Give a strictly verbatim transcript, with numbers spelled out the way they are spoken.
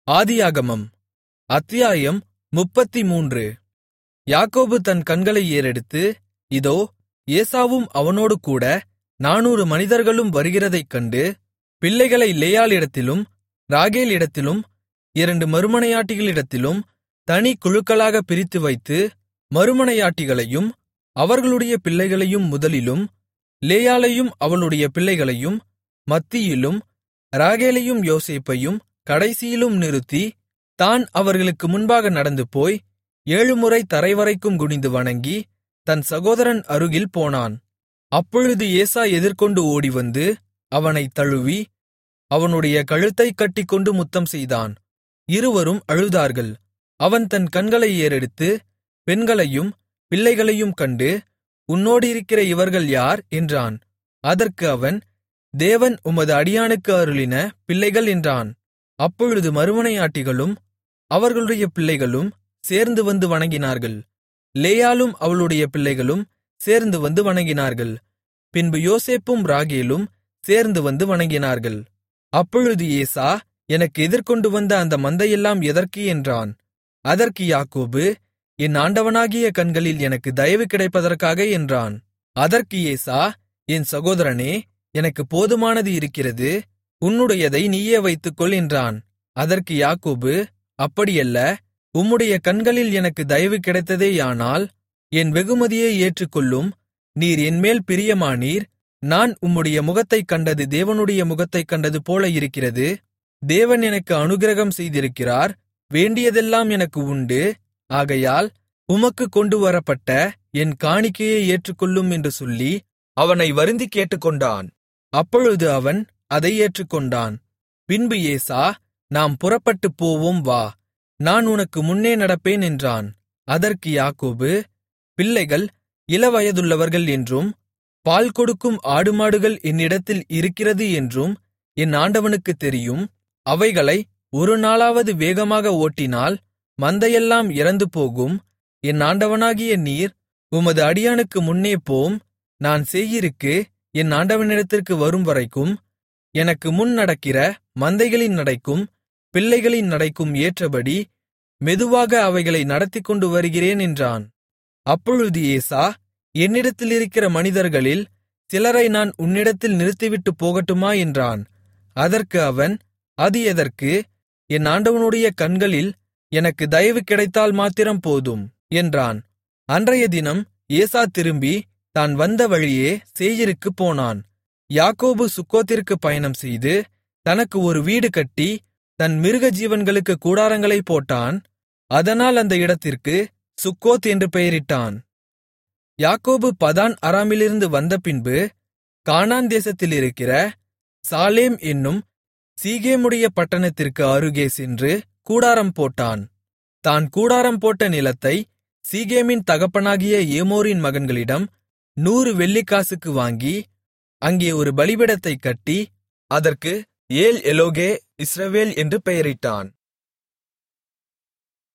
ஆதியாகமம் அத்தியாயம் முப்பத்துமூன்று. யாக்கோபு தன் கண்களை ஏறெடுத்து, இதோ, ஏசாவும் அவனோடு கூட நானூறு மனிதர்களும் வருகிறதைக் கண்டு, பிள்ளைகளை லேயாளிடத்திலும் ராகேலிடத்திலும் இரண்டு மறுமனையாட்டிகளிடத்திலும் தனிக் குழுக்களாகப் பிரித்து வைத்து, மறுமனையாட்டிகளையும் அவர்களுடைய பிள்ளைகளையும் முதலிலும், லேயாளையும் அவளுடைய பிள்ளைகளையும் மத்தியிலும், ராகேலையும் யோசேப்பையும் கடைசியிலும் நிறுத்தி, தான் அவர்களுக்கு முன்பாக நடந்துபோய் ஏழுமுறை தரைவரைக்கும் குனிந்து வணங்கி தன் சகோதரன் அருகில் போனான். அப்பொழுது ஏசா எதிர்கொண்டு ஓடிவந்து அவனைத் தழுவி அவனுடைய கழுத்தைக் கட்டிக்கொண்டு முத்தம் செய்தான். இருவரும் அழுதார்கள். அவன் தன் கண்களை ஏறெடுத்து பெண்களையும் பிள்ளைகளையும் கண்டு, உன்னோடிருக்கிற இவர்கள் யார் என்றான். அதற்கு அவன், தேவன் உமது அடியானுக்கு அருளின பிள்ளைகள் என்றான். அப்பொழுது மறுமனையாட்டிகளும் அவர்களுடைய பிள்ளைகளும் சேர்ந்து வந்து வணங்கினார்கள். லேயாளும் அவளுடைய பிள்ளைகளும் சேர்ந்து வந்து வணங்கினார்கள். பின்பு யோசேப்பும் ராகேலும் சேர்ந்து வந்து வணங்கினார்கள். அப்பொழுது ஏசா, எனக்கு எதிர்கொண்டு வந்த அந்த மந்தையெல்லாம் எதற்கு என்றான். அதற்கு யாக்கோபு, என் ஆண்டவனாகிய கண்களில் எனக்கு தயவு கிடைப்பதற்காக என்றான். அதற்கு ஏசா, என் சகோதரனே, எனக்கு போதுமானது இருக்கிறது, உன்னுடையதை நீயே வைத்துக்கொள் என்றான். அதற்கு யாக்கோபு, அப்படியல்ல, உம்முடைய கண்களில் எனக்கு தயவு கிடைத்ததேயானால் என் வெகுமதியை ஏற்றுக்கொள்ளும். நீர் என்மேல் பிரியமானீர். நான் உம்முடைய முகத்தைக் கண்டது தேவனுடைய முகத்தைக் கண்டது போல இருக்கிறது. தேவன் எனக்கு அனுக்கிரகம் செய்திருக்கிறார். வேண்டியதெல்லாம் எனக்கு உண்டு. ஆகையால் உமக்குக் கொண்டுவரப்பட்ட என் காணிக்கையை ஏற்றுக்கொள்ளும் என்று சொல்லி அவனை வருந்திக் கேட்டுக்கொண்டான். அப்பொழுது அவன் அதை ஏற்றுக்கொண்டான். பின்பு ஏசா, நாம் புறப்பட்டுப் போவோம், வா, நான் உனக்கு முன்னே நடப்பேன் என்றான். அதற்கு யாக்கோபு, பிள்ளைகள் இளவயதுள்ளவர்கள் என்றும் பால் கொடுக்கும் ஆடுமாடுகள் என்னிடத்தில் இருக்கிறது என்றும் என் ஆண்டவனுக்குத் தெரியும். அவைகளை ஒரு நாளாவது வேகமாக ஓட்டினால் மந்தையெல்லாம் இறந்து போகும். என் ஆண்டவனாகிய நீர் உமது அடியானுக்கு முன்னே போம். நான் சேயீருக்கு என் ஆண்டவனிடத்திற்கு வரும்வரைக்கும் எனக்கு முன் நடக்கிற மந்தைகளின் நடைக்கும் பிள்ளைகளின் நடைக்கும் ஏற்றபடி மெதுவாக அவைகளை நடத்திக்கொண்டு வருகிறேன் என்றான். அப்பொழுது ஏசா, என்னிடத்தில் இருக்கிற மனிதர்களில் சிலரை நான் உன்னிடத்தில் நிறுத்திவிட்டு போகட்டுமா என்றான். அதற்கு அவன், அது எதற்கு? என் ஆண்டவனுடைய கண்களில் எனக்கு தயவு கிடைத்தால் மாத்திரம் போதும் என்றான். அன்றைய தினம் ஏசா திரும்பி தான் வந்த வழியே சேயீருக்குப் போனான். யாக்கோபு சுக்கோத்திற்கு பயணம் செய்து தனக்கு ஒரு வீடு கட்டி தன் மிருக ஜீவன்களுக்கு கூடாரங்களைப் போட்டான். அதனால் அந்த இடத்திற்கு சுக்கோத் என்று பெயரிட்டான். யாக்கோபு பதான் அராமிலிருந்து வந்த பின்பு கானான் தேசத்திலிருக்கிற சாலேம் என்னும் சீகேமுடைய பட்டணத்திற்கு அருகே சென்று கூடாரம் போட்டான். தான் கூடாரம் போட்ட நிலத்தை சீகேமின் தகப்பனாகிய ஏமோரின் மகன்களிடம் நூறு வெள்ளிக்காசுக்கு வாங்கி அங்கே ஒரு பலிபீடத்தைக் கட்டி அதற்கு ஏல் எலோகே இஸ்ரவேல் என்று பெயரிட்டான்.